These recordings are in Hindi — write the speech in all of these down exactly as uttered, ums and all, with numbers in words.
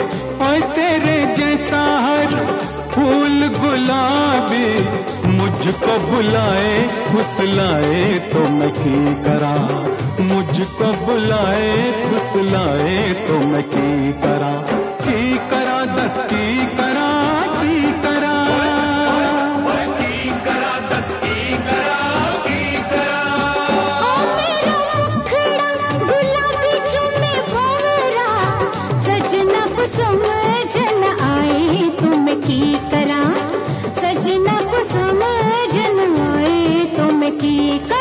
और तेरे जैसा हर फूल गुलाबी मुझको बुलाए फुसलाए तो मैं की करा, मुझको बुलाए फुसलाए तो मैं की करा, की करा दस की करा की करा की करा दस की करा की करा। ओ मेरा मुखड़ा गुलाबी चुमे भंवरा, सजना को समझ न आए तो मैं की करा, सजना को समझ न आए तो मैं की करा।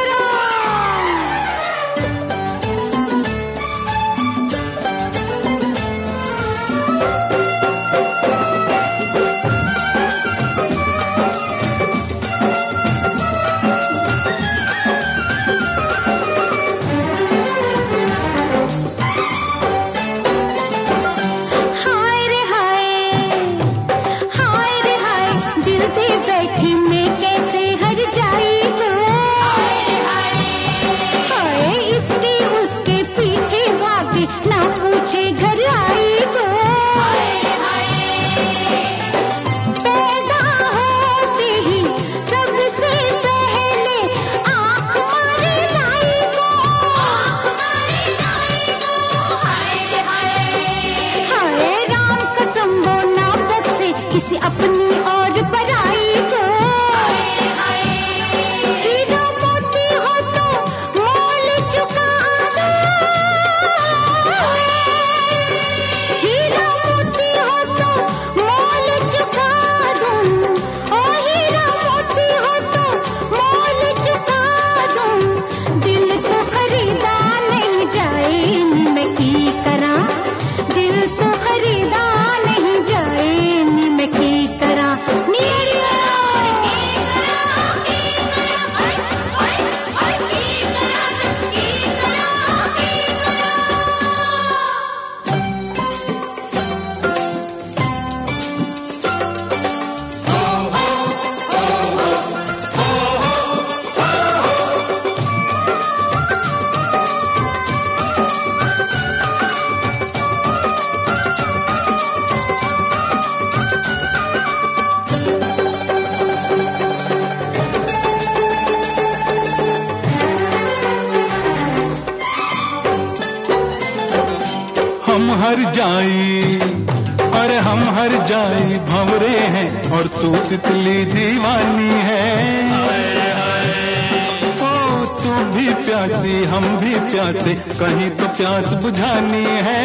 हम हर जाई और हम हर जाई भंवरे हैं और तू तितली दीवानी है। ओ तू भी प्यासी हम भी प्यासे, कहीं तो प्यास बुझानी है।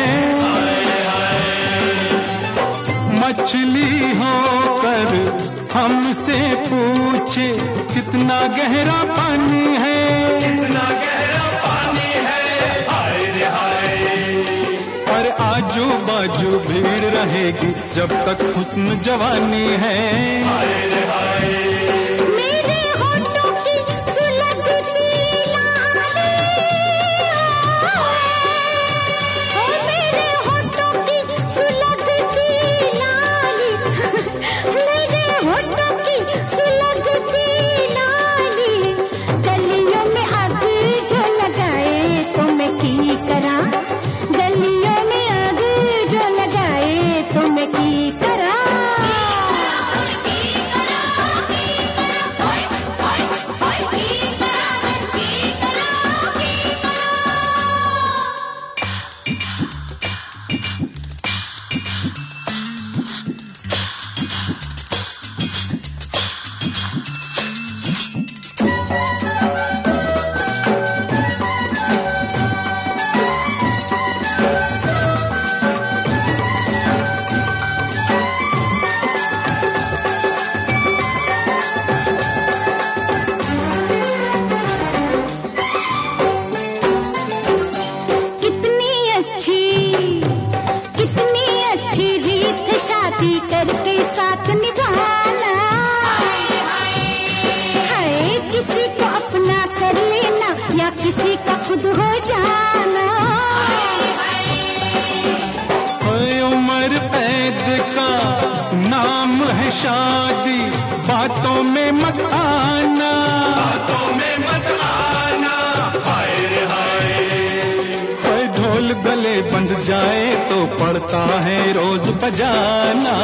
मछली होकर हमसे पूछे कितना गहरा पानी है, कितना गहरा पानी है। हाय रे हाय, और आजू बाजू भीड़ रहेगी जब तक हुस्न जवानी है। हाय रे हाय, मेरे होठों की सुलगती लाली, ओ मेरे होठों की सुलगती लाली, मेरे होठों की सुलगती लाली, गलियों में आग जो लगाए तो मैं की करा, गलियों में आग जो लगाए तो मैं की करा। शादी करके साथ निभाना, है किसी को अपना कर लेना या किसी का खुद हो जाना। उम्र पैद का नाम है शादी, बातों में मत आना, बातों में मत आना। हाय रे हाय, ढोल गले बंध जाए तो पड़ता है रोज बजाना।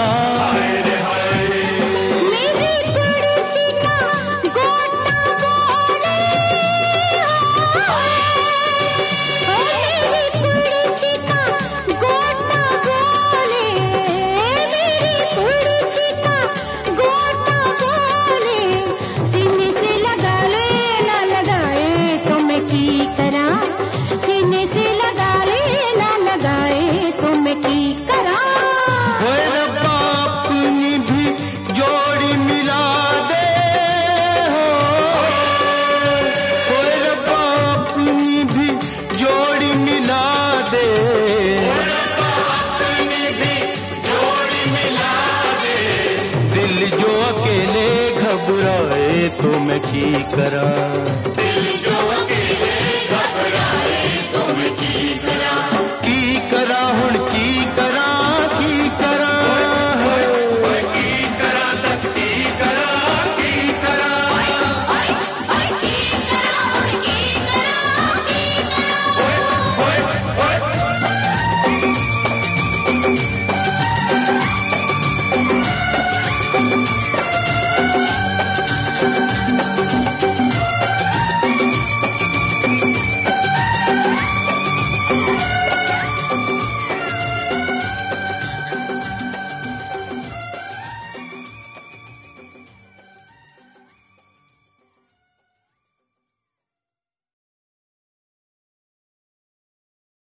तो मैं की करा, दिल जो अकेले घबराए तो मैं की करा।